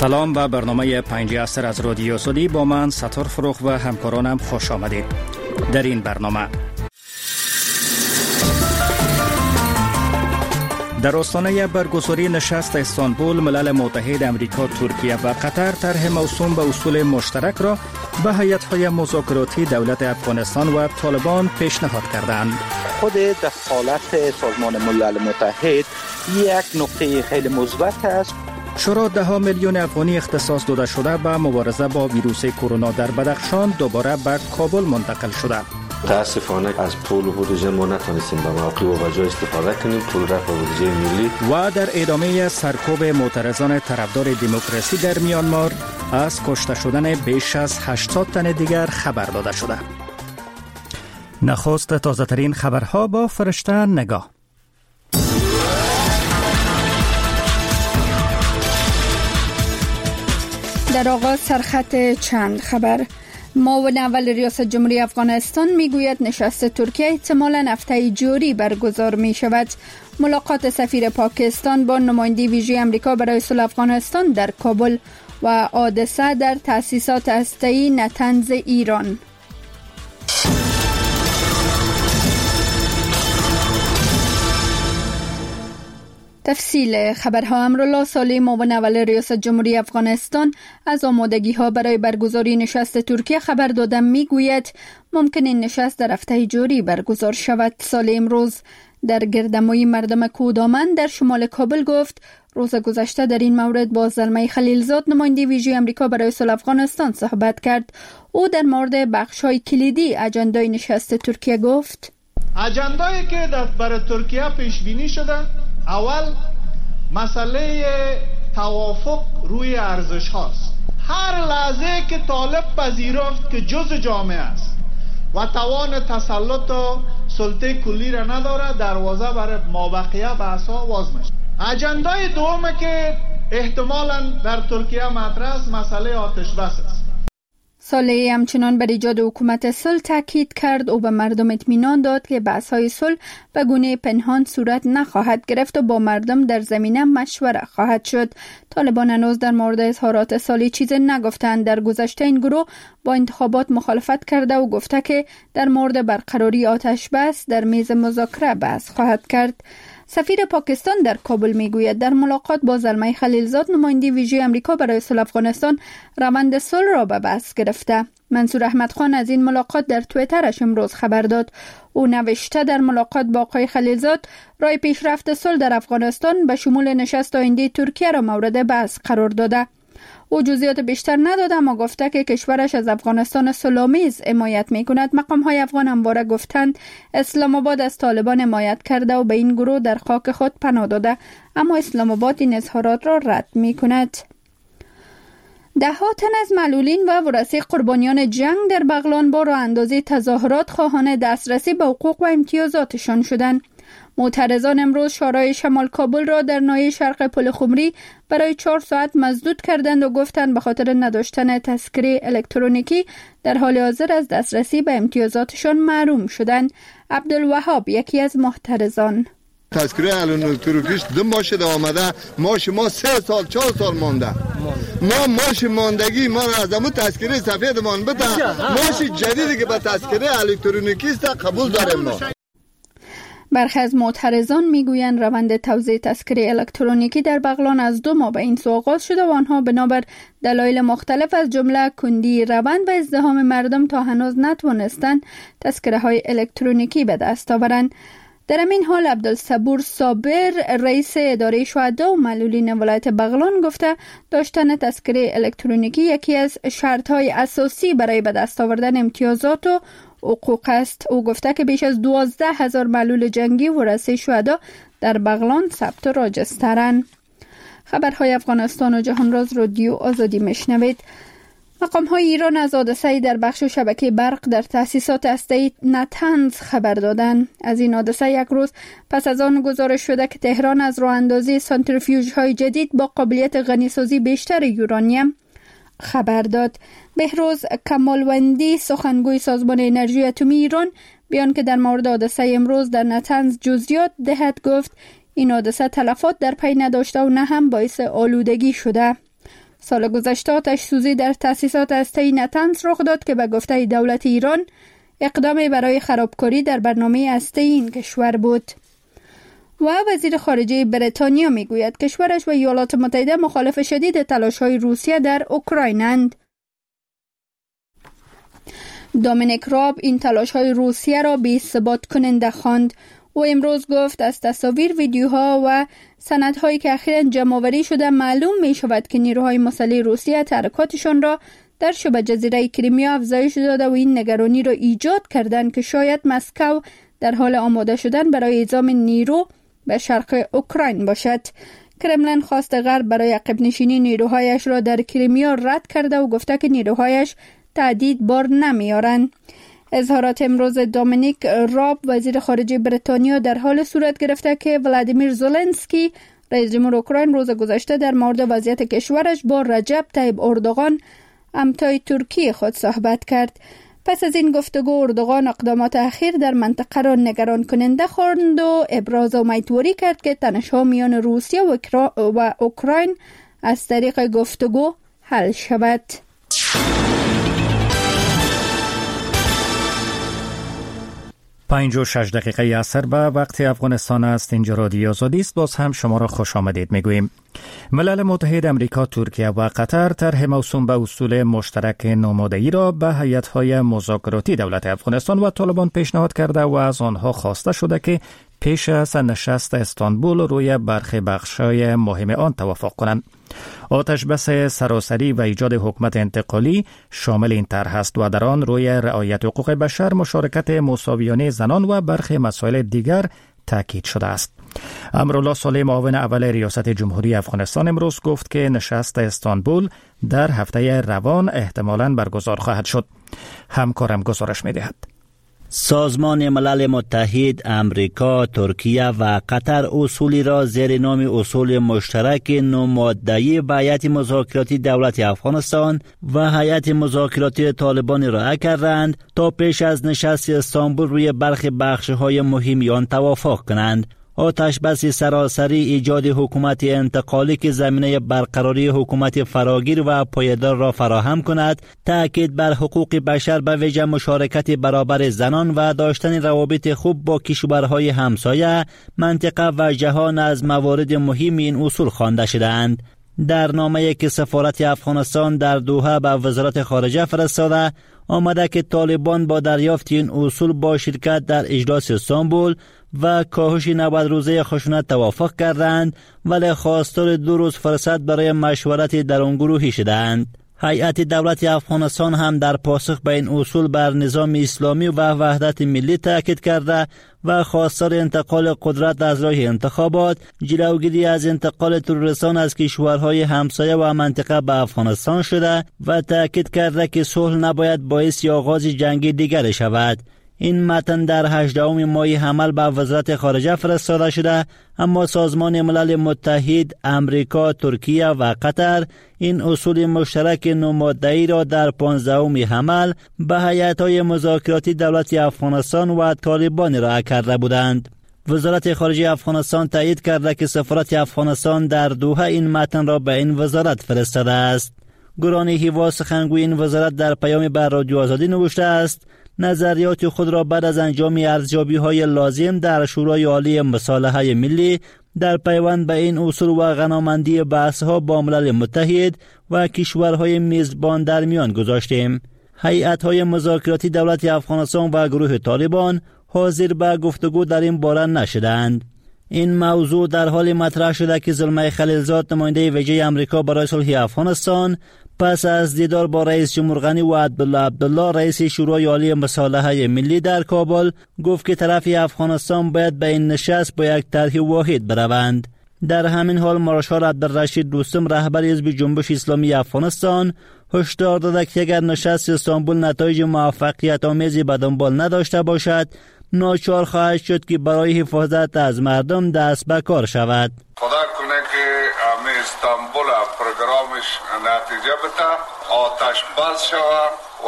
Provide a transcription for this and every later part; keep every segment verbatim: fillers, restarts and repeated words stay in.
سلام به برنامه پنج عصر از رادیو سودی با من ستار فروخ و همکارانم خوش آمدید. در این برنامه در آستانه برگزاری نشست استانبول، ملل متحد آمریکا، ترکیه و قطر طرح موسوم به اصول مشترک را به هیئت‌های مذاکراتی دولت افغانستان و طالبان پیشنهاد کردند. خود دخالت سازمان ملل متحد یک نقطه خیلی مثبت است. شورا ده ها میلیون افغانی اختصاص داده شده به مبارزه با ویروس کرونا در بدخشان دوباره به کابل منتقل شده. متاسفانه از پول و بودجه ما نتونستیم به موقع و بجا استفاده کنیم. پول رفت به بودجه ملی. و در ادامه سرکوب معترضان طرفدار دموکراسی در میانمار از کشته شدن بیش از هشتاد تن دیگر خبر داده شده. نخست تازه ترین خبرها با فرشته نگاه. در آغاز سرخط چند خبر. معاون اول ریاست جمهوری افغانستان میگوید نشست ترکیه احتمالاً هفته جاری برگزار می شود. ملاقات سفیر پاکستان با نماینده ویژه آمریکا برای صلح افغانستان در کابل و حادثه در تأسیسات هسته‌ای نتنز ایران. تفصیل خبرها. امرالله صالح، معاون اول ریاست جمهوری افغانستان، از آمادگی‌ها برای برگزاری نشست ترکیه خبر داده. میگوید ممکن این نشست در هفته جاری برگزار شود. صالح امروز در گردهمایی مردم کودامن در شمال کابل گفت روز گذشته در این مورد با زلمه خلیلزاد، نماینده ویژه آمریکا برای صلح افغانستان، صحبت کرد. او در مورد بخش‌های کلیدی اجندای نشست ترکیه گفت اجندایی که در برای ترکیه پیش بینی شده، اول مسئله توافق روی ارزش هاست. هر لحظه که طالب پذیرفت که جزء جامعه است و توان تسلط و سلطه کلی را نداره، دروازه برای مابقیه بحثا باز میشه. اجندای دومه که احتمالاً در ترکیه مطرح است، مسئله آتش بس است. صالح همچنان بر ایجاد حکومت صلح تاکید کرد. او به مردم اطمینان داد که بحث‌های صلح به گونه پنهان صورت نخواهد گرفت و با مردم در زمینه مشوره خواهد شد. طالبان هنوز در مورد اظهارات صالح چیزی نگفتند. در گذشته این گروه با انتخابات مخالفت کرده و گفته که در مورد برقراری آتش بس در میز مذاکره بحث خواهد کرد. سفیر پاکستان در کابل میگوید در ملاقات با زلمه خلیلزاد، نماینده ویژه آمریکا برای صلح افغانستان، روند صلح را به بحث گرفته. منصور احمد خان از این ملاقات در توییترش امروز خبر داد. او نوشته در ملاقات با آقای خلیلزاد راه پیشرفت صلح در افغانستان به شمول نشست آینده ترکیه را مورد بحث قرار داده. او جزئیات بیشتر نداده اما گفته که کشورش از افغانستان صلح‌آمیز حمایت می‌کند. مقام‌های افغان همواره گفتند اسلام آباد از طالبان حمایت کرده و به این گروه در خاک خود پناه داده، اما اسلام آباد این اظهارات را رد می‌کند. ده ها تن از معلولین و ورثه قربانیان جنگ در بغلان با راه اندازی تظاهرات خواهان دسترسی به حقوق و امتیازاتشان شدند. معترضان امروز شورای شمال کابل را در ناحیه شرق پل خمری برای چهار ساعت مسدود کردند و گفتند به خاطر نداشتن تذکره الکترونیکی در حال حاضر از دسترسی به امتیازاتشان محروم شدند. عبدالوهاب، یکی از معترضان: تذکره الکترونیکیش دو ماش ده آمده، ماش ما سه سال چهار سال مانده. ما ماش ماندگی ما را از همون تذکره سفیدمان بده، ماش جدیدی که به تذکره الکترونیکی است قبول داریم. ما برخی از معترضان میگویند روند توزیع تذکره الکترونیکی در بغلان از دو ماه به این سو آغاز شده و آنها بنابر دلایل مختلف از جمله کندی روند و ازدحام مردم تا هنوز نتوانستند تذکره های الکترونیکی به دست آورند. در این حال عبدالصبور صابر، رئیس اداره شهدا و معلولین ولایت بغلان، گفته داشتن تذکره الکترونیکی یکی از شرط‌های اساسی برای به دست آوردن امتیازات و حقوق است. او گفته که بیش از دوازده هزار معلول جنگی ورثه شهدا در بغلان ثبت و راجسترند. خبرهای افغانستان و جهان راز رادیو آزادی میشنوید. مقام‌های ایران از حادثه‌ای در بخش شبکه برق در تأسیسات هسته‌ای نتنز خبر دادند. از این حادثه یک روز پس از آن گزارش شده که تهران از راه اندازی سانتریفیوژهای جدید با قابلیت غنیسازی بیشتر یورانیم خبر داد. بهروز کمالوندی، سخنگوی سازمان انرژی اتمی ایران، بیان که در مورد حادثه امروز در نتنز جزئیات دهد، گفت این حادثه تلفات در پی نداشته و نه هم باعث آلودگی شده. سال گذشته آتش سوزی در تأسیسات هسته‌ای نتنز رخ داد که به گفته دولت ایران اقدام برای خرابکاری در برنامه هسته‌ای این کشور بود. و وزیر خارجه بریتانیا میگوید کشورش و ایالات متحده مخالف شدید تلاش‌های روسیه در اوکراینند. دومینیک راب این تلاش‌های روسیه را بی‌ثبات کننده خواند. او امروز گفت از تصاویر، ویدیوها و سندهایی که اخیراً جمع‌آوری شده معلوم می‌شود که نیروهای مسلح روسیه تحرکاتشان را در شبه جزیره کریمیا افزایش داده و این نگرانی را ایجاد کردند که شاید مسکو در حال آماده شدن برای اعزام نیرو به شرق اوکراین باشد. کرملین خواست غرب برای عقب نشینی نیروهایش را در کریمیا رد کرده و گفته که نیروهایش تهدید بار نمیارند. اظهارات امروز دومینیک راب وزیر خارجه بریتانیا در حال صورت گرفته که ولادیمیر زلنسکی رئیس جمهور اوکراین روز گذشته در مورد وضعیت کشورش با رجب طیب اردوغان همتای ترکیه خود صحبت کرد. پس از این گفتگو اردوغان اقدامات اخیر در منطقه را نگران کننده خواند و ابراز امیدواری کرد که تنش‌ها میان روسیه و اوکراین از طریق گفتگو حل شود. پنج و شش دقیقه عصر به وقت افغانستان است. اینجا رادیو آزادی است. باز هم شما را خوش آمدید میگوییم. ملل متحد امریکا، ترکیه و قطر طرح موسوم به اصول مشترک نماده‌ای را به هیئت‌های مذاکراتی دولت افغانستان و طالبان پیشنهاد کرده و از آنها خواسته شده که پیش از نشست استانبول روی برخی بخش‌های مهم آن توافق کنند. آتش بس سراسری و ایجاد حکومت انتقالی شامل این طرح است و در آن روی رعایت حقوق بشر، مشارکت مساویانه زنان و برخی مسائل دیگر تاکید شده است. امرالله صالح، معاون اول ریاست جمهوری افغانستان، امروز گفت که نشست استانبول در هفته روان احتمالاً برگزار خواهد شد. همکارم گزارش می‌دهد. سازمان ملل متحد، امریکا، ترکیه و قطر اصولی را زیر نام اصول مشترک نوماده‌ای به هیئت مذاکراتی دولت افغانستان و هیئت مذاکراتی طالبان ارائه کردند تا پیش از نشست استانبول روی برخی بخش‌های مهم آن توافق کنند. آتش بس سراسری، ایجاد حکومت انتقالی که زمینه برقراری حکومت فراگیر و پایدار را فراهم کند، تأکید بر حقوق بشر به ویژه مشارکت برابر زنان و داشتن روابط خوب با کشورهای همسایه، منطقه و جهان از موارد مهم این اصول خوانده شدند. در نامه‌ای که سفارت افغانستان در دوحه به وزارت خارجه فرستاده آمده که طالبان با دریافت این اصول با شرکت در اجلاس استانبول و کاهش نود روزه خشونت توافق کردند، ولی خواستار دو روز فرصت برای مشورت درونگروهی شدند. هیئت دولت افغانستان هم در پاسخ به این اصول بر نظام اسلامی و وحدت ملی تاکید کرده و خواستار انتقال قدرت از راه انتخابات، جلوگیری از انتقال تروریستان از کشورهای همسایه و منطقه به افغانستان شده و تاکید کرده که صلح نباید باعث آغاز جنگ دیگر شود. این متن در هجدهم ماه حمل به وزارت خارجه فرستاده شده، اما سازمان ملل متحد، امریکا، ترکیه و قطر این اصول مشترک نوماده‌ای را در پانزدهم حمل به هیئت‌های مذاکراتی دولت افغانستان و طالبان ارائه کرده بودند. وزارت خارجه افغانستان تایید کرده که سفارت افغانستان در دوحه این متن را به این وزارت فرستاده است. گرانی هیوا، سخنگوی این وزارت، در پیام بر رادیو آزادی نوشته است: نظریات خود را بعد از انجام ارزیابی‌های لازم در شورای عالی مصالحه ملی در پیوند به این اصول و غنامندی بحث‌ها با ملل متحد و کشورهای میزبان در میان گذاشتیم. هیئت‌های مذاکراتی دولت افغانستان و گروه طالبان حاضر به گفتگو در این باره نشدند. این موضوع در حال مطرح شده که زلمه خلیلزاد، نماینده ویژه آمریکا برای صلح افغانستان، پس از دیدار با رئیس جمهور غنی و عبدالله عبدالله، رئیس شورای عالی مصالحه ملی در کابل، گفت که طرف افغانستان باید به این نشست با یک طرح واحد بروند. در همین حال مارشال عبدالرشید دوستم، رهبر حزب جنبش اسلامی افغانستان، هشدار داده که اگر نشست استانبول نتایج موفقیت آمیزی به دنبال نداشته باشد، ناچار خواهد شد که برای حفاظت از مردم دست به کار شود. خدا کنه که همه استانبول پروگرامش نتیجه بده، آتش بس شود و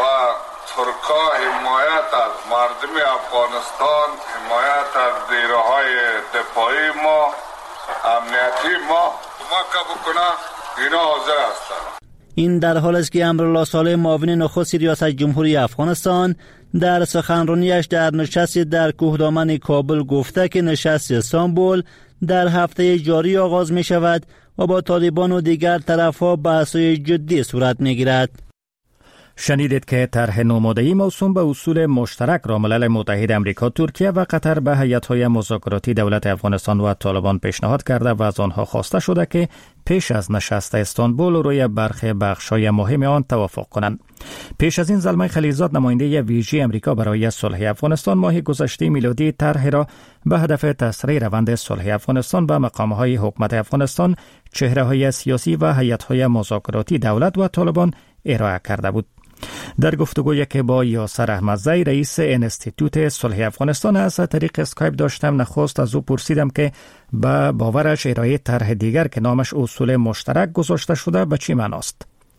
ترکا حمایت از مردم افغانستان، حمایت از نیروهای دفاعی ما، امنیتی ما کمک بکنه، اینا حاضر هستند. این در حال است که امرالله صالح معاون نخست ریاست جمهوری افغانستان در سخنرانیش در نشست در کوهدامن کابل گفته که نشست استانبول در هفته جاری آغاز می شود و با طالبان و دیگر طرف‌ها بحث‌های جدی صورت می‌گیرد. شنیدید که طرح نوماده‌ای موسوم به اصول مشترک را ملل متحد امریکا، ترکیه و قطر به هیئت‌های مذاکراتی دولت افغانستان و طالبان پیشنهاد کرده و از آنها خواسته شده که پیش از نشست استانبول روی برخی بخش‌های مهم آن توافق کنند. پیش از این زلمه خلیلزاد نماینده ویژه امریکا برای صلح افغانستان ماه گذشته میلادی طرح را به هدف تسریع روند صلح افغانستان به مقام‌های حکومت افغانستان، چهره‌های سیاسی و هیئت‌های مذاکراتی دولت و طالبان ارائه کرده بود. در گفتگویی که با یاسر احمدزی رئیس انستیتوت صلح افغانستان از طریق اسکایپ داشتم، نخست از او پرسیدم که به باورش ارائه طرح دیگر که نامش اصول مشترک گذاشته شده به چی معناست؟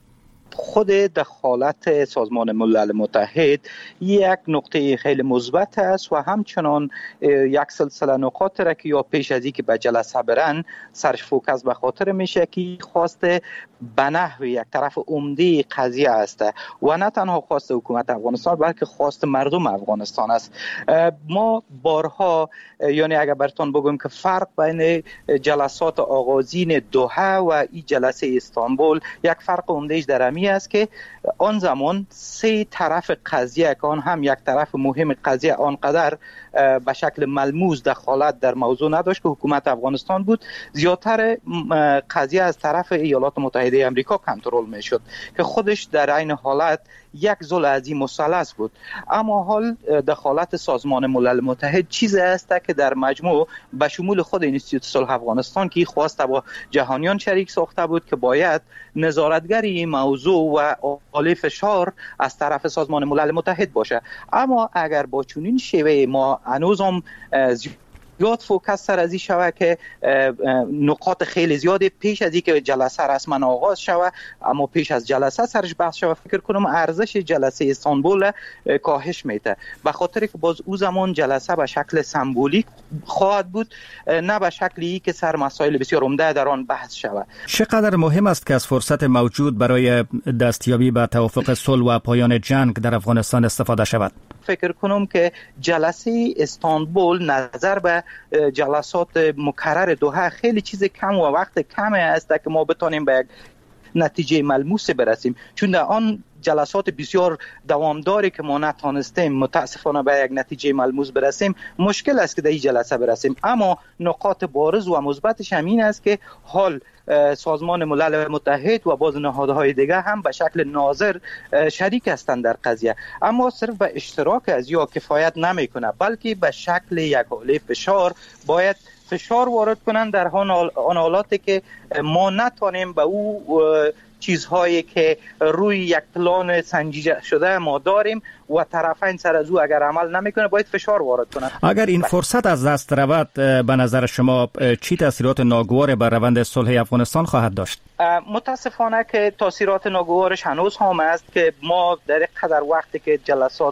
خود دخالت سازمان ملل متحد یک نقطه خیلی مثبت است و همچنان یک سلسله نکات را که یا پیش از اینکه به جلسه برن سرش فوکس به خاطر میشه که خواسته به نحو یک طرف عمده قضیه است و نه تنها خواست حکومت افغانستان بلکه خواست مردم افغانستان است. ما بارها، یعنی اگر براتون بگم که فرق بین جلسات آغازین دوحه و این جلسه استانبول، یک فرق عمده‌اش در امی است که آن زمان سه طرف قضیه که آن هم یک طرف مهم قضیه آنقدر به شکل ملموس دخالت در موضوع نداشت که حکومت افغانستان بود، زیادتر قضیه از طرف ایالات متحده آمریکا کنترل میشد که خودش در عین حالت یک ضلع از این مثلث بود. اما حال دخالت سازمان ملل متحد چیزی است که در مجموع به شمول خود انستیتوت صلح افغانستان که خواسته با جهانیان شریک ساخته بود که باید نظارتگری این موضوع و آل فشار از طرف سازمان ملل متحد باشه. اما اگر با چنین شیوه ما هنوز هم زیاد فوکس سر از این شوه که نقاط خیلی زیادی پیش از اینکه جلسه رسما آغاز شوه، اما پیش از جلسه سرش بحث شوه، فکر کنم ارزش جلسه استانبول کاهش میده، به خاطر که باز او زمان جلسه به شکل سمبولیک خواهد بود، نه به شکلی که سر مسائل بسیار عمده در آن بحث شوه. چقدر مهم است که از فرصت موجود برای دستیابی به توافق صلح و پایان جنگ در افغانستان استفاده شود؟ فکر کنم که جلسه استانبول نظر به جلسات مکرر دوحه خیلی چیز کم و وقت کم است که ما بتانیم به یک نتیجه ملموس برسیم، چون در آن جلسات بسیار دوامداری که ما نتانستیم متاسفانه به یک نتیجه ملموس برسیم، مشکل است که در این جلسه برسیم. اما نکات بارز و مثبتش همین است که حال سازمان ملل متحد و باز نهادهای دیگه هم به شکل ناظر شریک هستند در قضیه، اما صرف به اشتراک از یا کفایت نمیکنه، بلکه به شکل یک حاله فشار باید فشار وارد کنند در آن حالاتی که ما نتانیم به او چیزهایی که روی یک پلان سنجیده شده ما داریم و طرفین سر از او اگر عمل نمیکنه باید فشار وارد کنند. اگر این فرصت از دست رود، به نظر شما چی تاثیرات ناگوار بر روند صلح افغانستان خواهد داشت؟ متاسفانه که تاثیرات ناگوارش هنوز هم است که ما در قدر وقتی که جلسات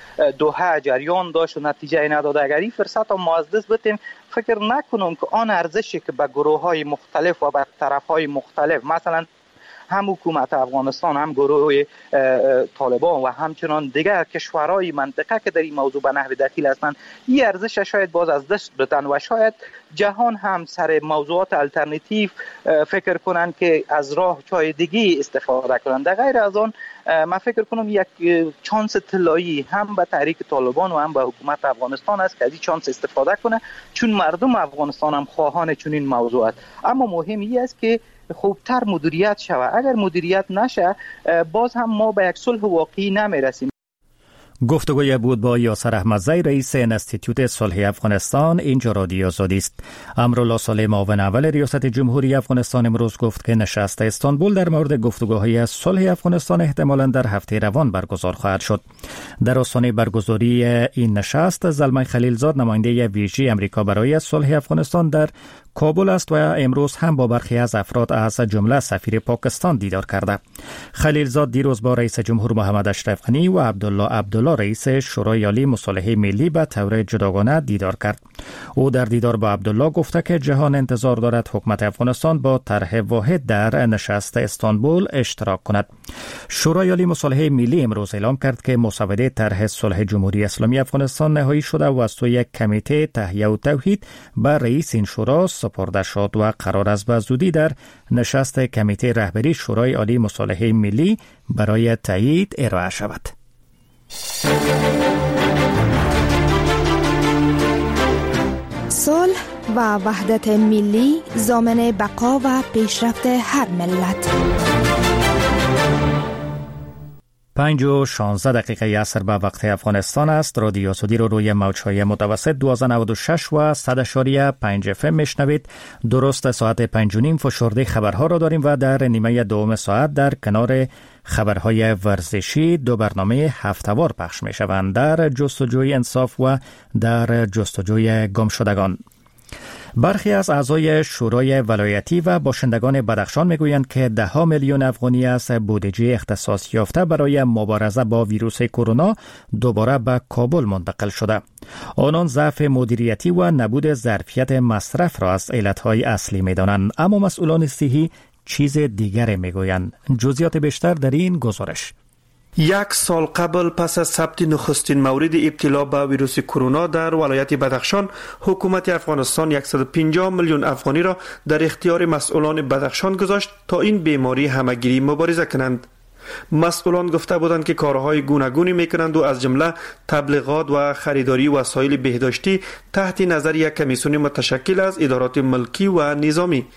دوحه جریان داشت و نتیجه نداد، اگر این فرصت هم ما از دست بدیم، فکر نکنم که آن ارزشی که به گروه های مختلف و به طرف های مختلف، مثلا هم حکومت افغانستان، هم گروه طالبان و همچنان دیگر کشورهای منطقه که در این موضوع به نحو دخیل هستند، این ارزش شاید باز از دست بدن و شاید جهان هم سر موضوعات الटरनेटिव فکر کنند که از راه چای دیگی استفاده کنند. در غیر از آن من فکر کنم یک چانس طلایی هم به تحریک طالبان و هم به حکومت افغانستان است که از این چانس استفاده کنه، چون مردم افغانستان هم خواهان چنین موضوعات. اما مهم این است که خوبتر مدیریت شود. اگر مدیریت نشه باز هم ما به یک صلح واقعی نمیرسیم. گفتگوی بود با یاسر احمدزی رئیس انستیتوت صلح افغانستان. اینجا رادیو آزادی است. امرالله صالح معاون اول ریاست جمهوری افغانستان امروز گفت که نشست استانبول در مورد گفتگوهای صلح افغانستان احتمالاً در هفته روان برگزار خواهد شد. در آستانه برگزاری این نشست، زلمه خلیلزاد نماینده ویژه امریکا برای صلح افغانستان در کابل است و امروز هم با برخی از افراد از جمله سفیر پاکستان دیدار کرده. خلیلزاد دیروز با رئیس جمهور محمد اشرف غنی و عبدالله عبدالله عبدالله رئیس شورای عالی مصالحه ملی به طور جداگانه دیدار کرد. او در دیدار با عبدالله گفته که جهان انتظار دارد حکومت افغانستان با طرح واحد در نشست استانبول اشتراک کند. شورای عالی مصالحه ملی امروز اعلام کرد که مسوده طرح صلح جمهوری اسلامی افغانستان نهایی شده و از سوی یک کمیته تهیه و توحید به رئیس این شورا سپرده شد و قرار است به زودی در نشست کمیته رهبری شورای عالی مصالحه ملی برای تایید ارائه شود. صلح و وحدت ملی ضامن بقا و پیشرفت هر ملت. پنج و شانزده دقیقه عصر به وقت افغانستان است. رادیو آزادی رو روی موج‌های متوسط دویست و نود و شش و صد اشاریه پنج اف ام میشنوید. درست ساعت پنج و نیم فشرده خبرها را داریم و در نیمه دوم ساعت در کنار خبرهای ورزشی دو برنامه هفته‌وار پخش می شوند، در جستجوی انصاف و در جستجوی گمشدگان. برخی از اعضای شورای ولایتی و باشندگان بدخشان میگویند که ده ها میلیون افغانی از بودجه اختصاص یافته برای مبارزه با ویروس کرونا دوباره به کابل منتقل شده. آنان ضعف مدیریتی و نبود ظرفیت مصرف را از علتهای اصلی میدانند، اما مسئولان صحی چیز دیگری میگویند. جزئیات بیشتر در این گزارش. یک سال قبل پس از ثبت نخستین مورد ابتلا به ویروس کرونا در ولایت بدخشان، حکومت افغانستان صد و پنجاه میلیون افغانی را در اختیار مسئولان بدخشان گذاشت تا این بیماری همگیری مبارزه کنند. مسئولان گفته بودند که کارهای گوناگونی میکنند و از جمله تبلیغات و خریداری وسایل بهداشتی تحت نظر یک کمیسیون متشکل از ادارات ملکی و نظامی.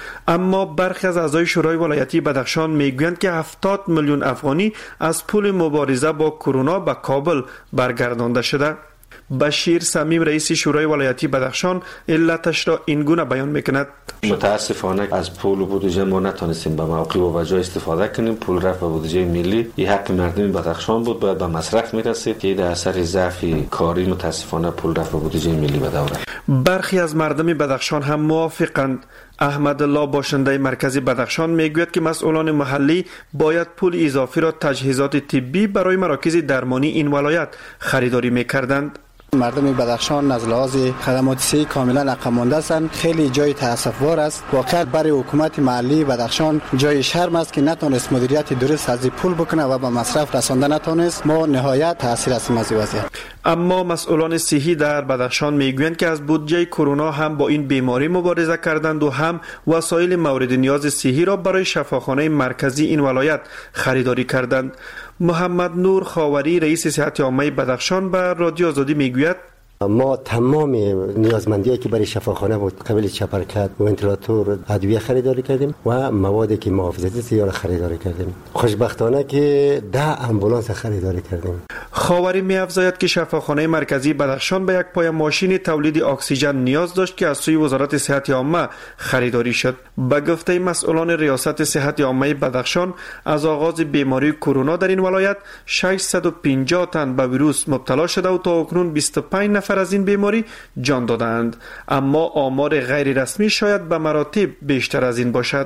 اما برخی از اعضای شورای ولایتی بدخشان میگویند که هفتاد میلیون افغانی از پول مبارزه با کرونا به کابل برگردانده شده. بشیر سمیم رئیس شورای ولایتی بدخشان علتش را این گونه بیان میکند. متاسفانه از پول و بودجه ما نتونستیم به موقع و وجه استفاده کنیم. پول رفت به بودجه ملی، این حق مردم بدخشان بود، باید به مصرف میرسید که در اثر ضعف کاری متاسفانه پول رفت به بودجه ملی به دوره. برخی از مردم بدخشان هم موافقند. احمد الله باشنده مرکزی بدخشان میگوید که مسئولان محلی باید پول اضافی را تجهیزات طبی برای مراکز درمانی این ولایت خریداری میکردند. مردم بدخشان از لحاظ خدمات صحی کاملا عقب مانده هستند. خیلی جای تاسف‌بار است. واقعا برای حکومت محلی بدخشان جای شرم است که نتونست مدیریت درست از پول بکنه و به مصرف رسانده نتونست. ما نهایت تاثیر هستیم از این وضعیت. اما مسئولان صحی در بدخشان میگویند که از بودجه کرونا هم با این بیماری مبارزه کردند و هم وسایل مورد نیاز صحی را برای شفاخانه مرکزی این ولایت خریداری کردند. محمد نور خاوری رئیس صحت عامه بدخشان به رادیو آزادی میگوید ما تمام نیازمندی‌هایی که برای شفاخانه بود قبل چپرکت، ونتیلاتور، ادویه خریداری کردیم و موادی که محافظتی سیاره خریداری کردیم. خوشبختانه که ده امبولانس خریداری کردیم. خاوری می‌افزاید که شفاخانه مرکزی بدخشان به یک پای ماشین تولید اکسیژن نیاز داشت که از سوی وزارت صحت عامه خریداری شد. به گفته مسئولان ریاست صحت عامه بدخشان، از آغاز بیماری کرونا در این ولایت ششصد و پنجاه تن به ویروس مبتلا شده و تا اکنون بیست و پنج نفر از این بیماری جان دادند، اما آمار غیر رسمی شاید به مراتب بیشتر از این باشد.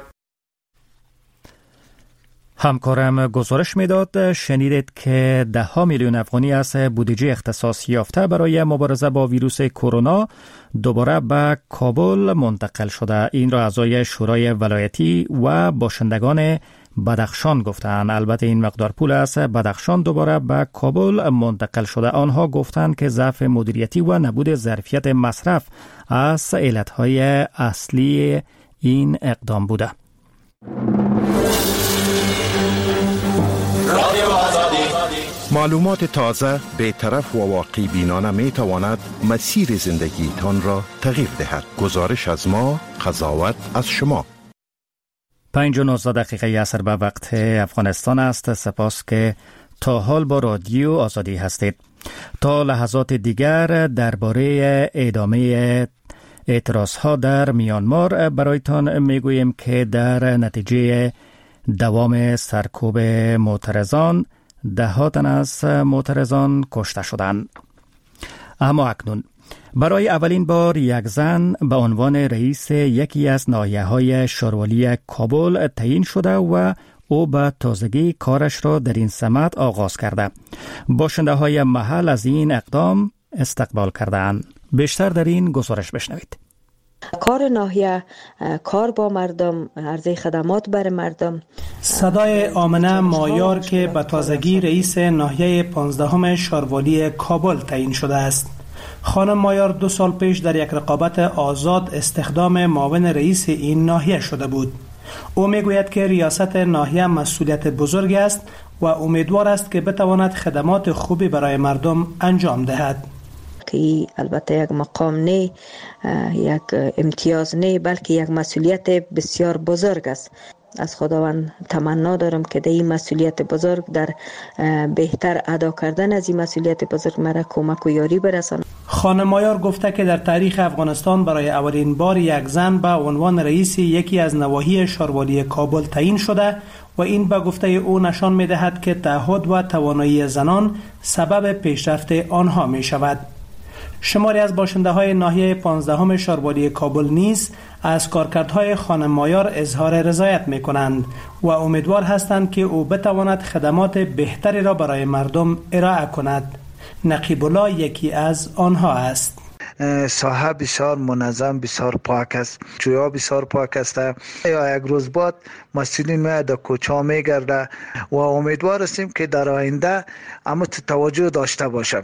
همکارم گزارش میداد شنیدید که ده ها میلیون افغانی از بودجه اختصاص یافته برای مبارزه با ویروس کرونا دوباره به کابل منتقل شده. این را اعضای شورای ولایتی و باشندگان بدخشان گفتند. البته این مقدار پول از بدخشان دوباره به کابل منتقل شده. آنها گفتند که ضعف مدیریتی و نبود ظرفیت مصرف از علتهای اصلی این اقدام بوده. معلومات تازه، بی‌طرف و واقعی بینانه می تواند مسیر زندگی تان را تغییر دهد. گزارش از ما، قضاوت از شما. پنج و نوزده دقیقه عصر به وقت افغانستان است. سپاس که تا حال با رادیو آزادی هستید. تا لحظات دیگر درباره ادامه اعتراض ها در میانمار برایتان میگوییم که در نتیجه دوام سرکوب معترضان ده ها تن از معترضان کشته شدند. اما اکنون برای اولین بار یک زن به عنوان رئیس یکی از ناحیه‌های شاروالی کابل تعیین شده و او به تازگی کارش را در این سمت آغاز کرده. باشنده های محل از این اقدام استقبال کردند. بیشتر در این گزارش بشنوید. کار ناحیه، کار با مردم، عرضه خدمات بر مردم. صدای آمنه مایار که به تازگی رئیس ناحیه پانزدهم شاروالی کابل تعیین شده است. خانم مایار دو سال پیش در یک رقابت آزاد استخدام معاون رئیس این ناحیه شده بود. او میگوید که ریاست ناحیه مسئولیت بزرگ است و امیدوار است که بتواند خدمات خوبی برای مردم انجام دهد. که البته یک مقام نه، یک امتیاز نه، بلکه یک مسئولیت بسیار بزرگ است. از خداوند تمنا دارم که در این مسئولیت بزرگ در بهتر ادا کردن از این مسئولیت بزرگ مرا کمک و یاری برساند. خانم مایار گفته که در تاریخ افغانستان برای اولین بار یک زن به عنوان رئیس یکی از نواحی شاروالی کابل تعیین شده و این به گفته او نشان می‌دهد که تعهد و توانایی زنان سبب پیشرفت آنها می‌شود. شماری از باشنده‌های ناحیه پانزدهم شاروالی کابل نیز از کارکردهای خانم مایار اظهار رضایت می‌کنند و امیدوار هستند که او بتواند خدمات بهتری را برای مردم ارائه کند. نقیب الله یکی از آنها است. ساحه بسیار منظم، بسیار پاک است، جویا بسیار پاک است. یا یک روز بعد مسئولین میاد در کوچه میگرده و امیدوار هستیم که در آینده اما توجه داشته باشم.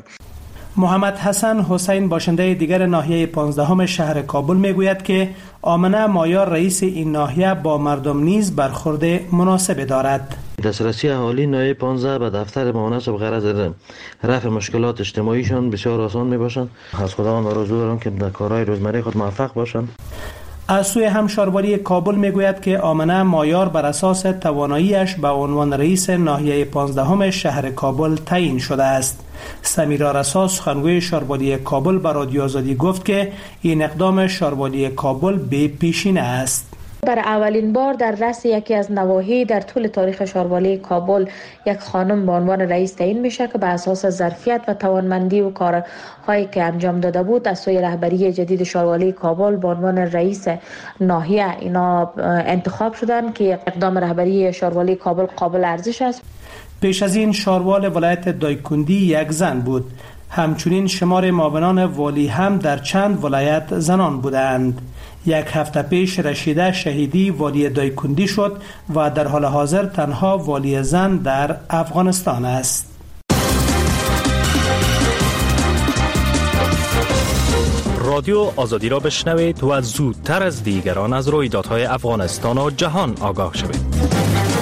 محمد حسن حسین باشنده دیگر ناحیه پانزدهم شهر کابل میگوید که آمنه مایار رئیس این ناحیه با مردم نیز برخورد مناسب دارد. دسترسی اهالی ناحیه پانزده به دفتر معاونت و غرض رفع مشکلات اجتماعیشان بسیار آسان می باشند. از خداوند آرزو دارم که در کارهای روزمره خود موفق باشند. از سوی هم شاروالی کابل میگوید که آمنه مایار بر اساس تواناییش به عنوان رئیس ناحیه پانزدهم شهر کابل تعیین شده است. سمیرا رسا سخنگوی شاروالی کابل به رادیو آزادی گفت که این اقدام شاروالی کابل به پیشینه است. برای اولین بار در رأس یکی از نواحی در طول تاریخ شاروالی کابل یک خانم به عنوان رئیس تعیین میشه که به اساس ظرفیت و توانمندی و کارهایی که انجام داده بود از سوی رهبری جدید شاروالی کابل به عنوان رئیس ناحیه اینا انتخاب شدن که اقدام رهبری شاروالی کابل قابل ارزش است. پیش از این شاروال ولایت دایکندی یک زن بود. همچنین شمار معاونان والی هم در چند ولایت زنان بودند. یک هفته پیش رشیده شهیدی والی دایکندی شد و در حال حاضر تنها والی زن در افغانستان است. رادیو آزادی را بشنوید و زودتر از دیگران از رویدادهای افغانستان و جهان آگاه شوید.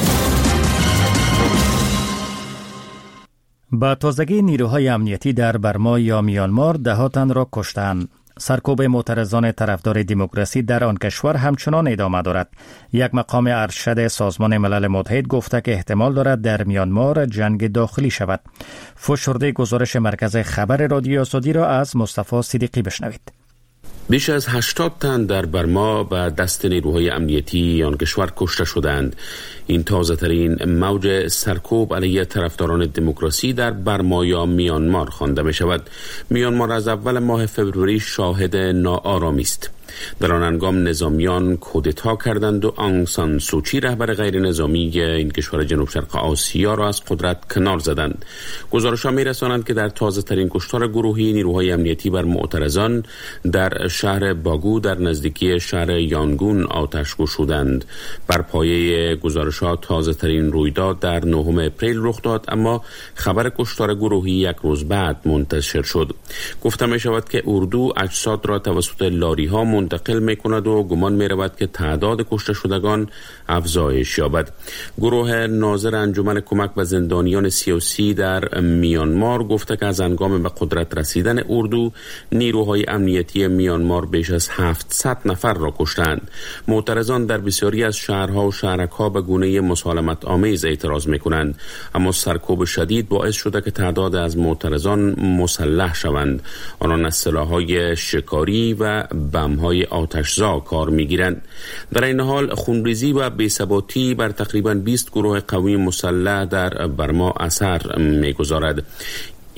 با تازگی نیروهای امنیتی در برما یا میانمار ده تن را کشتند. سرکوب معترضان طرفدار دموکراسی در آن کشور همچنان ادامه دارد. یک مقام ارشد سازمان ملل متحد گفته که احتمال دارد در میانمار جنگ داخلی شود. فشرده گزارش مرکز خبر رادیو آزادی را از مصطفی صدیقی بشنوید. بیش از هشتاد تن در برما به دست نیروهای امنیتی آن کشور کشته شدند. این تازه ترین موج سرکوب علیه طرفداران دموکراسی در برما یا میانمار خوانده می شود. میانمار از اول ماه فوریه شاهد ناآرامی است. در آن هنگام نظامیان کودتا کردند و آنگ سان سوچی رهبر غیر نظامی این کشور جنوب شرق آسیا را از قدرت کنار زدند. گزارش‌ها می‌رسانند که در تازه ترین کشتار گروهی نیروهای امنیتی بر معترضان در شهر باگو در نزدیکی شهر یانگون آتش گشودند. بر پایه گزارش‌ها تازه ترین رویداد در نهم اپریل رخ داد، اما خبر کشتار گروهی یک روز بعد منتشر شد. گفته می‌شود که اردو اجساد را توسط لاری‌ها منتقل می کند و گمان می رود که تعداد کشته شدگان افزایش یابد. گروه ناظر انجمن کمک به زندانیان سیاسی در میانمار گفته که از هنگام به قدرت رسیدن اردو نیروهای امنیتی میانمار بیش از هفتصد نفر را کشتند. معترضان در بسیاری از شهرها و شهرک‌ها به گونه مسالمت آمیز اعتراض می کنند، اما سرکوب شدید باعث شده که تعداد از معترضان مسلح شوند. آنان از سلاح‌های شکاری و بم‌های آتشزا کار می‌گیرند. در این حال خونریزی و بی‌ثباتی بر تقریباً بیست گروه قومی مسلح در برما اثر می‌گذارد.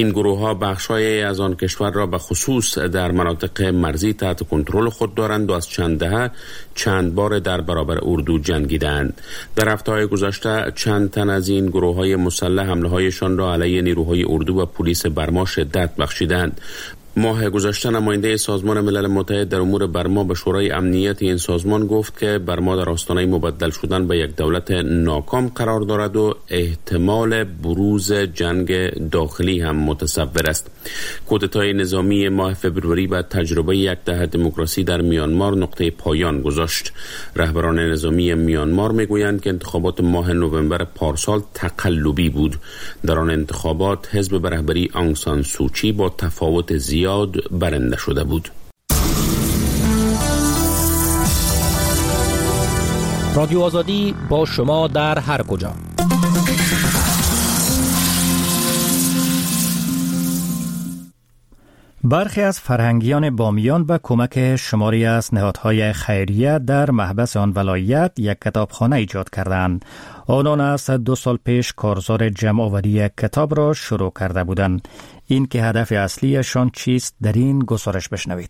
این گروه ها بخشای از آن کشور را به خصوص در مناطق مرزی تحت کنترل خود دارند و از چند دهه چند بار در برابر اردو جنگیدند. در هفته‌های گذشته چند تن از این گروه های مسلح حمله هایشان را علیه نیروهای اردو و پلیس برما شدت بخشیدند. ماه گذشته نماینده سازمان ملل متحد در امور برما به شورای امنیت این سازمان گفت که برما در آستانه مبدل شدن به یک دولت ناکام قرار دارد و احتمال بروز جنگ داخلی هم متصور است. کودتای نظامی ماه فبروری و تجربه یک دهه دموکراسی در میانمار نقطه پایان گذاشت. رهبران نظامی میانمار میگویند که انتخابات ماه نوامبر پارسال تقلبی بود. در آن انتخابات حزب به رهبری آنگ سان سوچی با تفاوت زیاد یاد برنده شده بود. رادیو آزادی با شما در هر کجا. برخی از فرهنگیان بامیان به کمک شماری از نهادهای خیریه در محبس آن ولایت یک کتابخانه ایجاد کردند. آنان از دو سال پیش کارزار جمع آوری کتاب را شروع کرده بودند. این که هدف اصلیشان چیست در این گزارش بشنوید.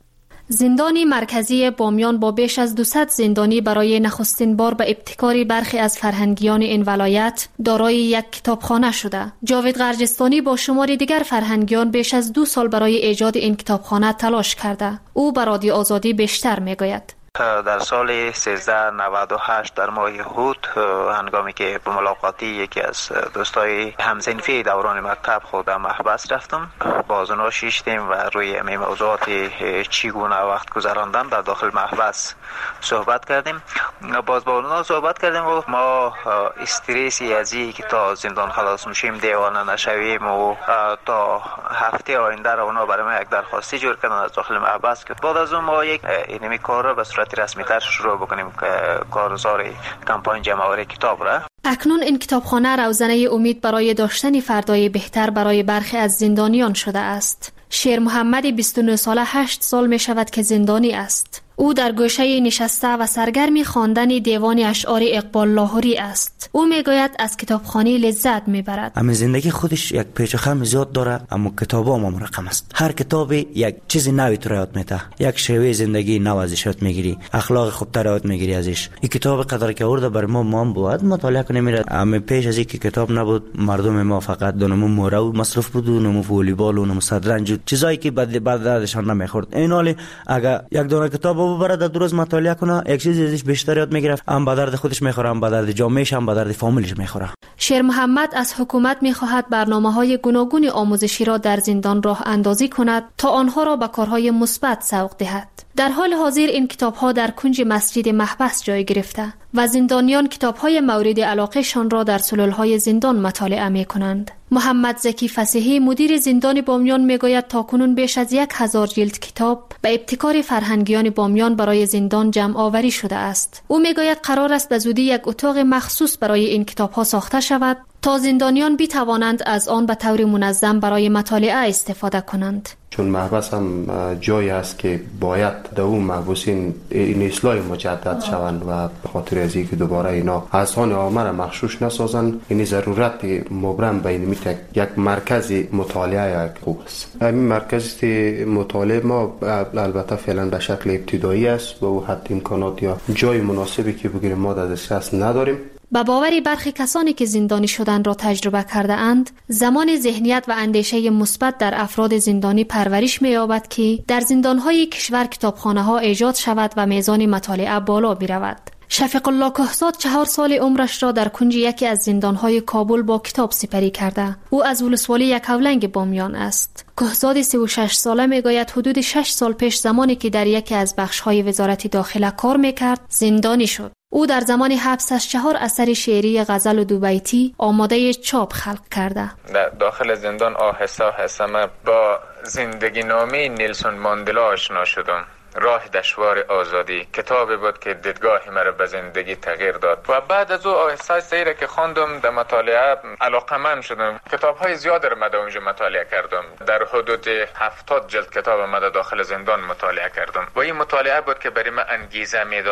زندان مرکزی بامیان با بیش از دویست زندانی برای نخستین بار به ابتکار برخی از فرهنگیان این ولایت دارای یک کتابخانه شده. جاوید غرجستانی با شماری دیگر فرهنگیان بیش از دو سال برای ایجاد این کتابخانه تلاش کرده. او به رادیو آزادی بیشتر میگوید. در سال سیزده نود و هشت در ماه هود هنگامی که به ملاقاتی یکی از دوستای همزنفی دوران مکتب خود محبس رفتم، باز اونا شیشتیم و روی همه موضوعات چگونه وقت گذراندن در داخل محبس صحبت کردیم. باز با اونا صحبت کردیم و ما استرسی از این که تا زندان خلاص میشیم دیوانه نشویم و تا هفته آینده را اونا برای ما یک درخواستی جور کردن از داخل محبس که بعد از اون ما یک اینمی کار را به صورت رسمی تر شروع بکنیم که کارزار کمپاین جمع‌آوری کتاب را. اکنون این کتابخانه روزنه امید برای داشتن فردای بهتر برای برخی از زندانیان شده است. شیر محمد بیست و نه ساله هشت سال می شود که زندانی است. او در گوشه نشسته و سرگرم خواندن دیوان اشعار اقبال لاهوری است. او میگوید از کتابخوانی لذت میبرد. اما زندگی خودش یک پیچ و خم زیاد داره، اما کتابا هم مرقم است. هر کتابی یک چیز نوی تو یاد میده، یک شیوه زندگی نو ازش یاد میگیری، اخلاق خوبتر یاد میگیری ازش. این کتاب قدر که آورده بر ما ما بود مطالعه کنیم میره. اما پیش از اینکه کتاب نبود مردم ما فقط دونمو موره و مصرف بود و نمو والیبال و نمو صدرنج، چیزایی که بعد بعد دردشان نمیخورد. این حالی اگر یک دونه کتاب ببره در دو روز مطالعه کنه یک چیزی ازش بیشتر یاد میگیره، هم به درد خودش میخوره، هم به درد جامعهش، هم به درد فامیلش میخوره. شیر محمد از حکومت میخواهد برنامه‌های گوناگون آموزشی را در زندان راه اندازی کند تا آنها را به کارهای مثبت سوق دهد. در حال حاضر این کتاب‌ها در کنج مسجد محبس جای گرفته و زندانیان کتاب‌های مورد علاقه‌شان را در سلول‌های زندان مطالعه می‌کنند. محمد زکی فصیحی مدیر زندان بامیان میگوید تاکنون بیش از یک هزار جلد کتاب به ابتکار فرهنگیان بامیان برای زندان جمع آوری شده است. او میگوید قرار است به زودی یک اتاق مخصوص برای این کتاب‌ها ساخته شود تا زندانیان بتوانند از آن به طور منظم برای مطالعه استفاده کنند. چون محبس هم جایی است که باید در اون محبوسین این اصلاح مجدد شوند و به خاطر از اینکه دوباره اینا از آن عامه را مغشوش نسازند، این ضرورت مبرم بین میتک یک مرکز مطالعه یک خوب است. همین مرکز مطالعه ما البته فعلا به شکل ابتدایی است و او حد امکانات یا جای مناسبی که بگیریم ما در دسترس نداریم. با باوری برخی کسانی که زندانی شدن را تجربه کرده اند، زمان ذهنیت و اندیشه مثبت در افراد زندانی پرورش می‌یابد که در زندان‌های کشور کتابخانه‌ها ایجاد شود و میزان مطالعه بالا می‌رود. شفیق الله کهزاد چهار سال عمرش را در کنج یکی از زندان‌های کابل با کتاب سپری کرده. او از ولسوالی یکاولنگ بامیان است. کهزاد سی و شش ساله میگوید حدود شش سال پیش زمانی که در یکی از بخش‌های وزارت داخله کار می‌کرد، زندانی شد. او در زمان حبسش چهار اثر شعری غزل و دوبیتی آماده چاپ خلق کرده. در داخل زندان آهسته آهسته من با زندگی نامه نیلسون ماندلا آشنا شدم. راه دشوار آزادی کتابی بود که دیدگاه مرا به زندگی تغییر داد و بعد از او آهسته آهسته که خواندم در مطالعه علاقه‌مند شدم. کتاب‌های زیادی را من اونجا مطالعه کردم. در حدود هفتاد جلد کتاب من داخل زندان مطالعه کردم و این مطالعه بود که برای من انگیزه میداد.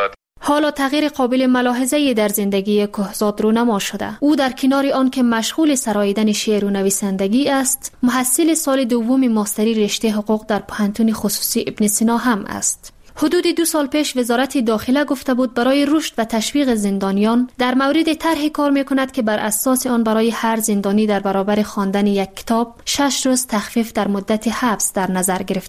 حالا تغییر قابل ملاحظه‌ای در زندگی کهزاد رونما شده. او در کنار آن که مشغول سراییدن شعر و نویسندگی است، محصل سال دوم ماستری رشته حقوق در پانتون خصوصی ابن سینا هم است. حدود دو سال پیش وزارت داخله گفته بود برای رشد و تشویق زندانیان در مورد طرحی کار میکند که بر اساس آن برای هر زندانی در برابر خواندن یک کتاب شش روز تخفیف در مدت حبس در نظر گرفته